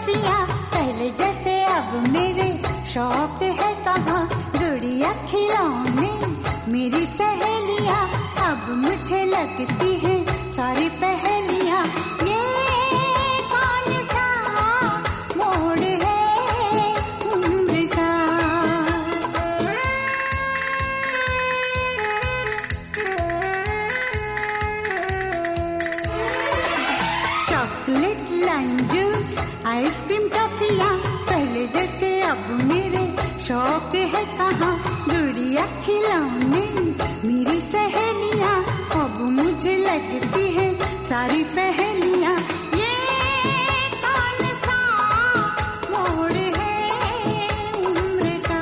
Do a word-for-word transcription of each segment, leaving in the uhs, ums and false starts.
टॉफियाँ, पहले जैसे अब मेरे शौक है कहाँ। गुड़िया खिलौने मेरी सहेलियाँ, अब मुझे लगती है सारी पहेलियाँ। ये कौन सा मोड़ है उम्र का। चॉकलेट, लाइम जूस, आइसक्रीम, टॉफियाँ, पहले जैसे अब मेरे शौक है कहाँ। गुड़िया खिलौने मेरी सहेलियाँ, अब मुझे लगती है सारी पहेलियाँ। ये कौन सा मोड़ है उम्र का।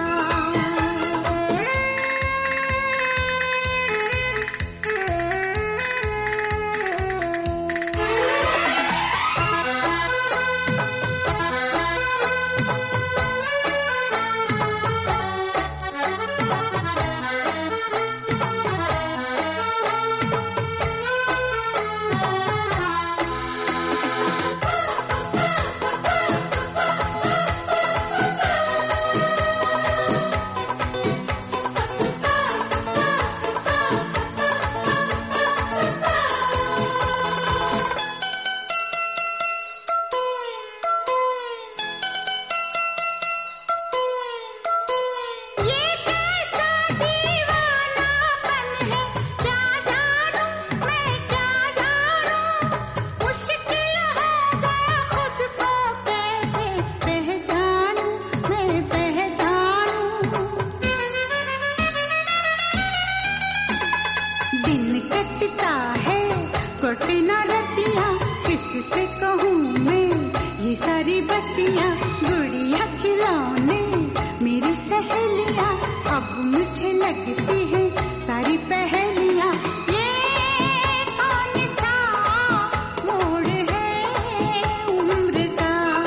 कटना रतियाँ, किससे कहूँ मैं ये सारी बत्तियाँ। गुड़िया खिलौने मेरी सहेलियाँ, अब मुझे लगती है सारी पहेलियाँ। ये कौन सा मोड़ है उम्र का।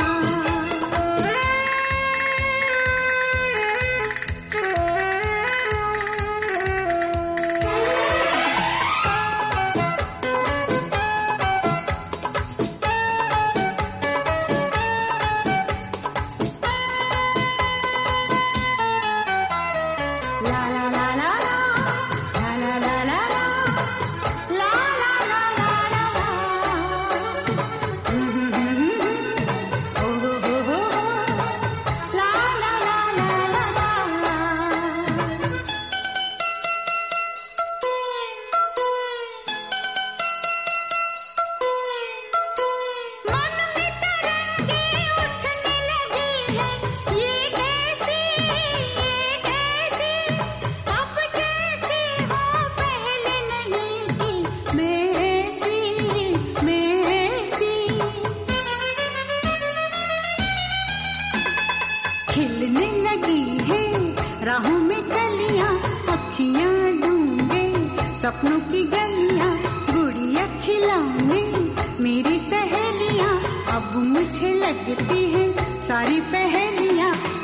खिलने लगी है राहों में कलियां, अखियां ढूंढे सपनों की गलियां। गुड़िया खिलौने मेरी सहेलियां, अब मुझे लगती है सारी पहेलियां।